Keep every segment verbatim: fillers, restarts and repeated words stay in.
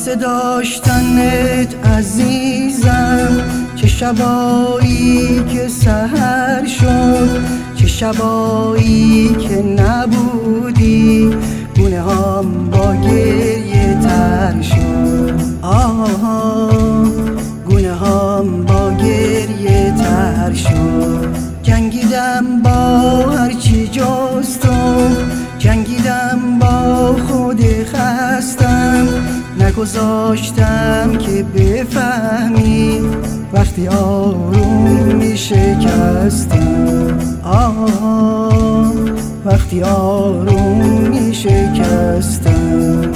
واسه داشتنت عزیزم، چه شبایی که سحر شد، چه شبایی که نبودی، گونه هم با گریه تر شد. آها گونه هم با گریه تر شد. جنگیدم با هرچی جز تو، جنگیدم با خود خستم، نگذاشتم که بفهمی وقتی آروم می شکستم. آه وقتی آروم می شکستم.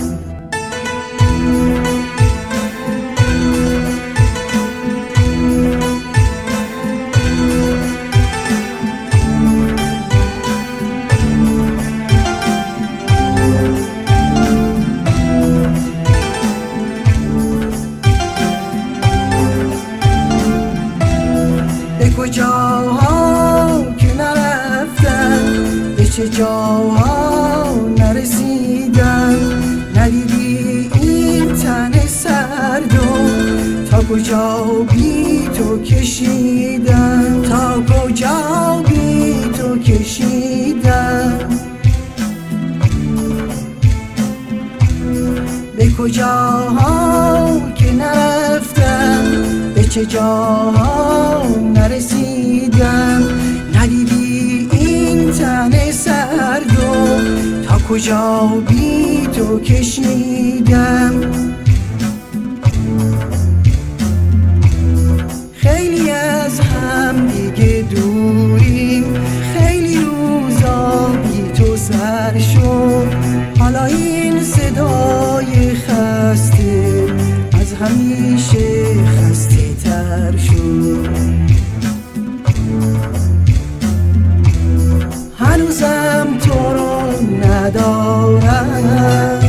به کجاها که نرفتم، به چه جاها نرسیدم، ندیدی این تن سردو تا کجا بی تو کشیدم، تا کجا بی تو کشیدم. به کجاها که نرفتم، به چه جاها نرسیدم، ندیدی این تن سردو تا کجا بی تو کشیدم. خیلی از هم دیگه دوریم، خیلی روزا بی تو سر شد، حالا این صدای خسته از همیشه خسته تر شد. هنوزم تو رو ندارم،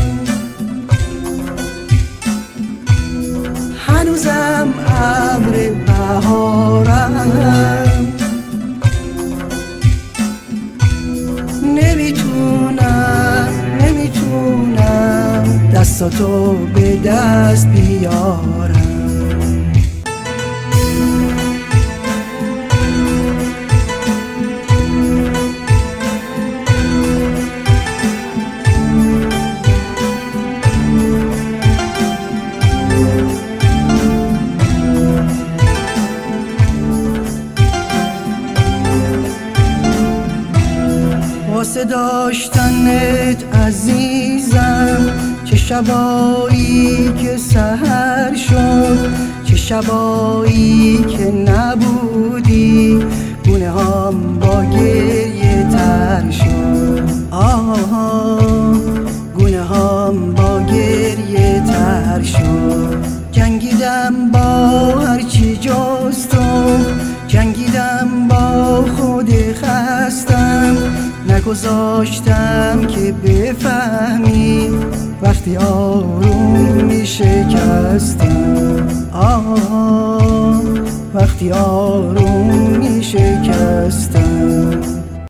هنوزم ابر بهارم، نمیتونم نمیتونم دستاتو به دست بیارم. واسه داشتنت عزیزم، چه شبایی که سحر شد، چه شبایی که نبودی، گونه هم با گریه تر شد. آها گونه هم با گریه تر شد. جنگیدم با هرچی جز تو، جنگیدم با خود خستم، نگذاشتم که بفهمی وقتی آروم می شکستم. آه وقتی آروم می شکستم.